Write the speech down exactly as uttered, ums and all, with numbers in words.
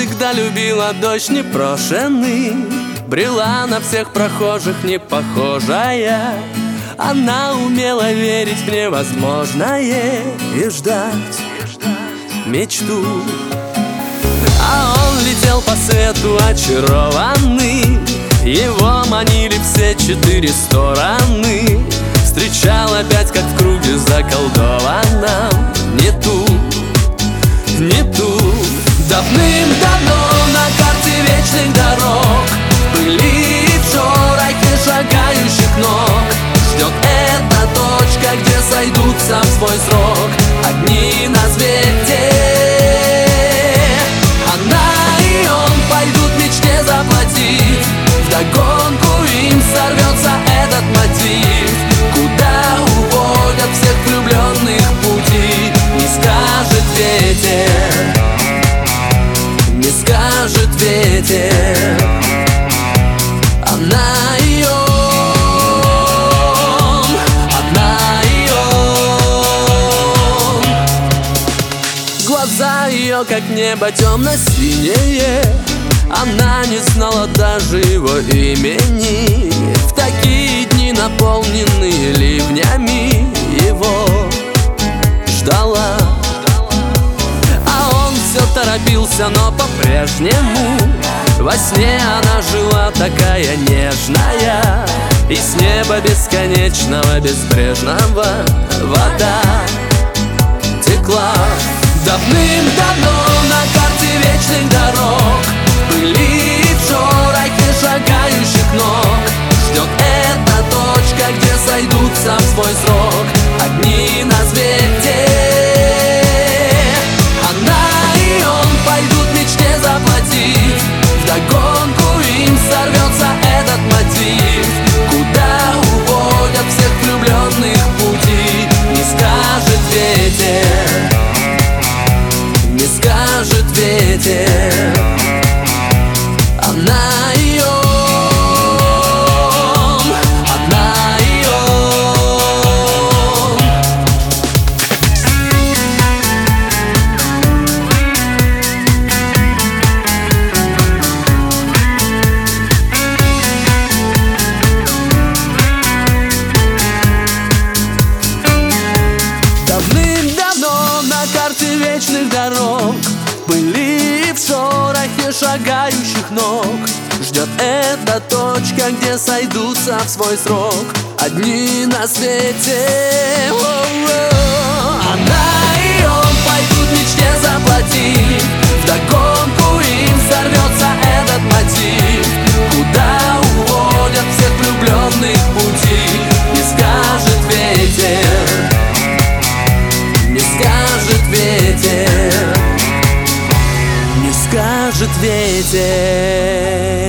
всегда любила дождь непрошенный, брела на всех прохожих не похожая. Она умела верить в невозможное и ждать мечту. А он летел по свету очарованный, его манили все четыре стороны. Встречал опять, как в круге заколдованном, не ту, не ту. Давным-давно на карте вечных дорог были в шорохе шагающих ног. Ждет эта точка, где сойдутся в свой срок одни на свете. Она и он пойдут мечте заплатить, вдогонку им сорвется этот мотив. Куда уводят всех влюбленных пути, не скажет ветер, не скажет ветер. Она и он, она и он. Глаза ее, как небо темно-синее, она не знала даже его имени. В такие дни, наполненные ливнями, его ждала. А он все торопился, но по-прежнему во сне она жила такая нежная, и с неба бесконечного, безбрежного вода текла. Давным-давно на карте вечных дорог были в шорохе шагающих ног. Ждет эта точка, где сойдутся в свой срок одни на свете. Она и он пойдут мечте заплатить, вдогонку им сорвется этот мотив. Куда уводят всех влюбленных пути, не скажет ветер, не скажет ветер. Она и он, она и он. Давным-давно на карте вечных дорог были в шорохе шагающих ног. Ждет эта точка, где сойдутся в свой срок одни на свете. О-о-о. Она и он пойдут мечте заплатить, вдогонку им сорвется этот мотив. Куда уводят всех влюбленных пути, не скажет ветер, не скажет ветер, не скажет ветер.